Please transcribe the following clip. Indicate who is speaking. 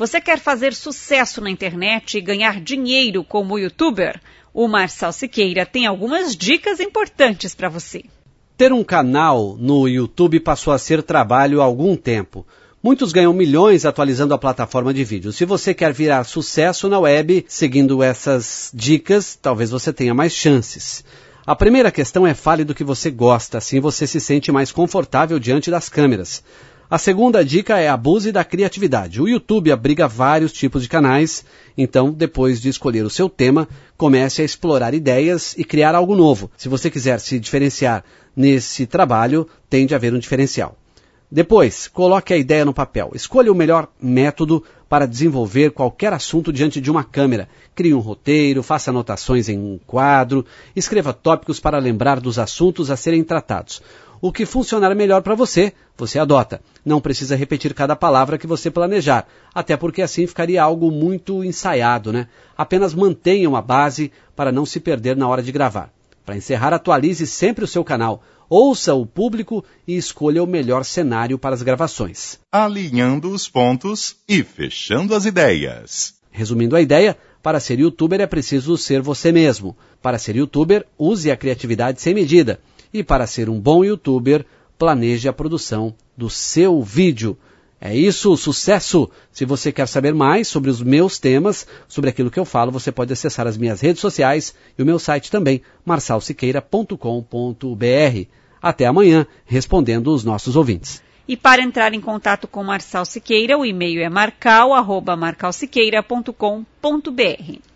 Speaker 1: Você quer fazer sucesso na internet e ganhar dinheiro como youtuber? O Marçal Siqueira tem algumas dicas importantes para você.
Speaker 2: Ter um canal no YouTube passou a ser trabalho há algum tempo. Muitos ganham milhões atualizando a plataforma de vídeo. Se você quer virar sucesso na web, seguindo essas dicas, talvez você tenha mais chances. A primeira questão é fale do que você gosta, assim você se sente mais confortável diante das câmeras. A segunda dica é abuse da criatividade. O YouTube abriga vários tipos de canais, então depois de escolher o seu tema, comece a explorar ideias e criar algo novo. Se você quiser se diferenciar nesse trabalho, tem de haver um diferencial. Depois, coloque a ideia no papel. Escolha o melhor método para desenvolver qualquer assunto diante de uma câmera. Crie um roteiro, faça anotações em um quadro, escreva tópicos para lembrar dos assuntos a serem tratados. O que funcionar melhor para você, você adota. Não precisa repetir cada palavra que você planejar, até porque assim ficaria algo muito ensaiado, né? Apenas mantenha uma base para não se perder na hora de gravar. Para encerrar, atualize sempre o seu canal. Ouça o público e escolha o melhor cenário para as gravações.
Speaker 3: Alinhando os pontos e fechando as ideias.
Speaker 2: Resumindo a ideia, para ser youtuber é preciso ser você mesmo. Para ser youtuber, use a criatividade sem medida. E para ser um bom youtuber, planeje a produção do seu vídeo. É isso, sucesso! Se você quer saber mais sobre os meus temas, sobre aquilo que eu falo, você pode acessar as minhas redes sociais e o meu site também, marsalsiqueira.com.br. Até amanhã, respondendo os nossos ouvintes.
Speaker 1: E para entrar em contato com Marçal Siqueira, o e-mail é marcal@marcalsiqueira.com.br.